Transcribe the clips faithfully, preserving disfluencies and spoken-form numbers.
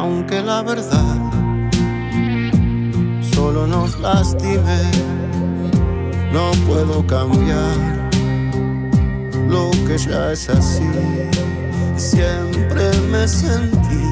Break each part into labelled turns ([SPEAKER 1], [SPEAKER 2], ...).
[SPEAKER 1] aunque la verdad solo nos lastime, no puedo cambiar lo que ya es así. Siempre me sentí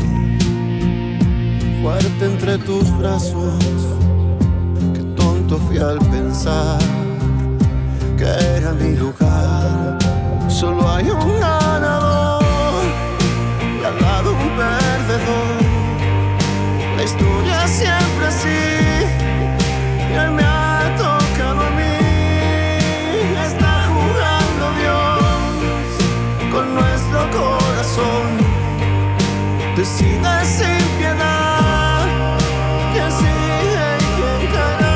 [SPEAKER 1] fuerte entre tus brazos. Qué tonto fui al pensar que era mi lugar. Solo hay un ganador y al lado un perdedor. La historia siempre así y él me ha tocado a mí. Está jugando Dios con nuestro corazón. Decide sin piedad quién sigue y quién caerá.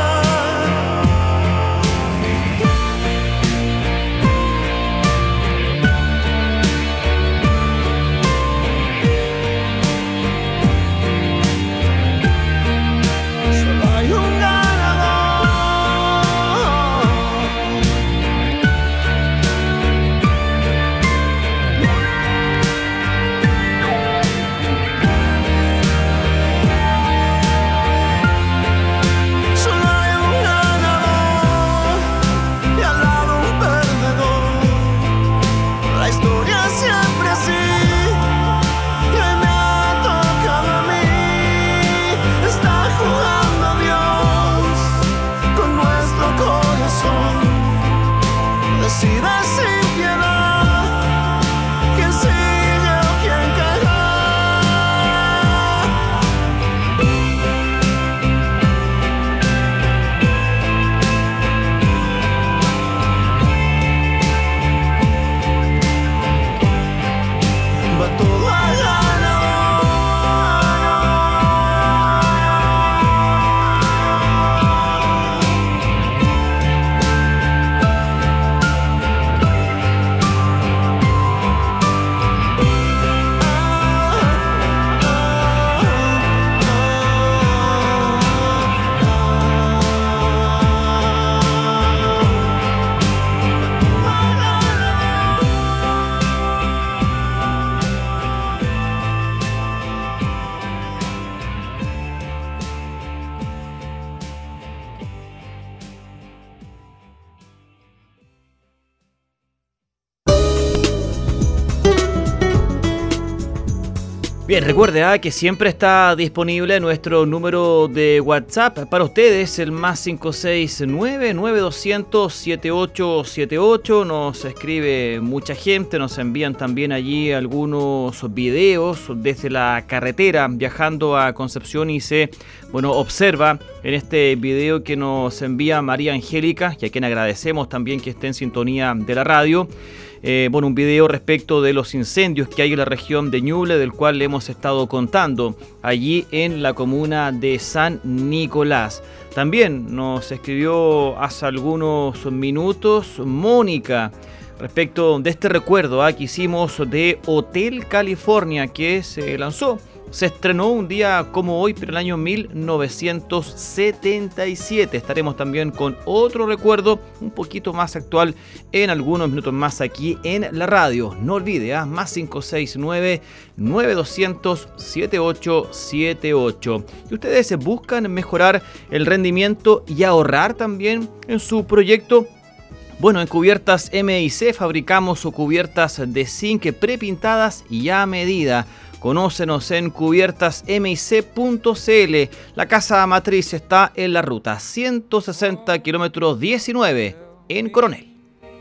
[SPEAKER 2] Bien, recuerde ¿eh? que siempre está disponible nuestro número de WhatsApp para ustedes, el más cinco seis nueve, nueve dos cero cero, siete ocho siete ocho. Nos escribe mucha gente, nos envían también allí algunos videos desde la carretera viajando a Concepción y se, bueno, observa en este video que nos envía María Angélica, y a quien agradecemos también que esté en sintonía de la radio. Eh, bueno, un video respecto de los incendios que hay en la región de Ñuble, del cual le hemos estado contando allí en la comuna de San Nicolás. También nos escribió hace algunos minutos Mónica respecto de este recuerdo ¿eh? que hicimos de Hotel California, que se lanzó, se estrenó un día como hoy, pero en el año mil novecientos setenta y siete. Estaremos también con otro recuerdo un poquito más actual en algunos minutos más aquí en la radio. No olvide, ¿eh? más cinco seis nueve, nueve dos cero cero, siete ocho siete ocho. Y ustedes buscan mejorar el rendimiento y ahorrar también en su proyecto. Bueno, en Cubiertas M I C fabricamos cubiertas de zinc prepintadas y a medida. Conócenos en cubiertas m i c punto c l. La casa matriz está en la ruta ciento sesenta, kilómetros diecinueve, en Coronel.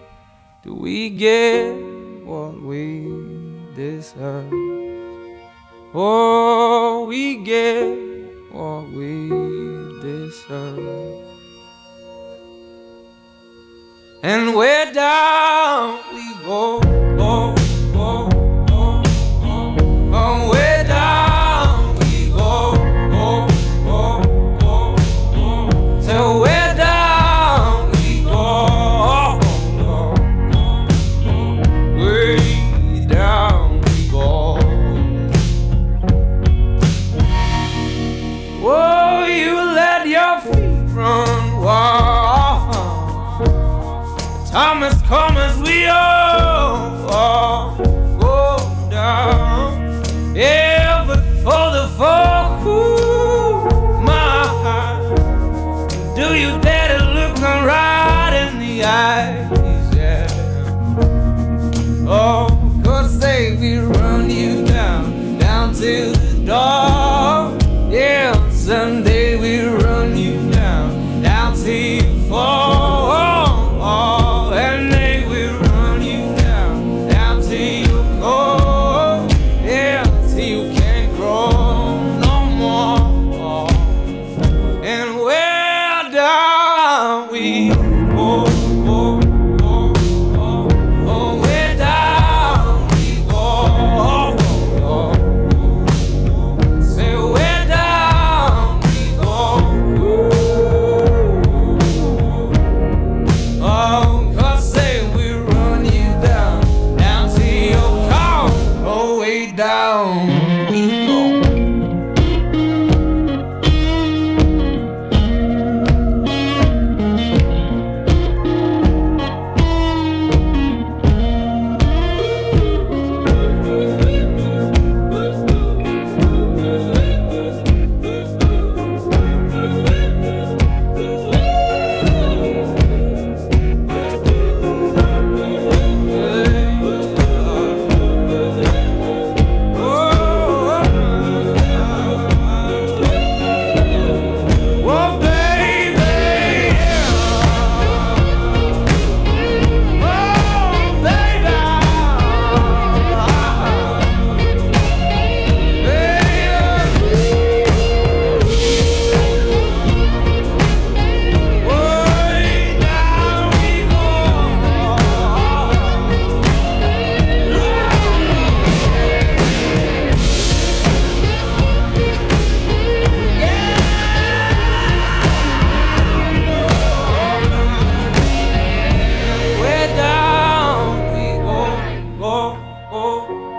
[SPEAKER 3] Do we get what we deserve? Oh, we get what we deserve. And we're down we go, oh, oh. Oh, way down we go, oh, oh, oh, oh. So way down we go, oh, oh, oh. Way down we go. Oh, you let your feet run wild. Time has come as we all we run you down, down to the door. Yeah, someday we run you down, down till you fall. And then we run you down, down till you go. Yeah, till you can't grow no more. And where down we go. Down.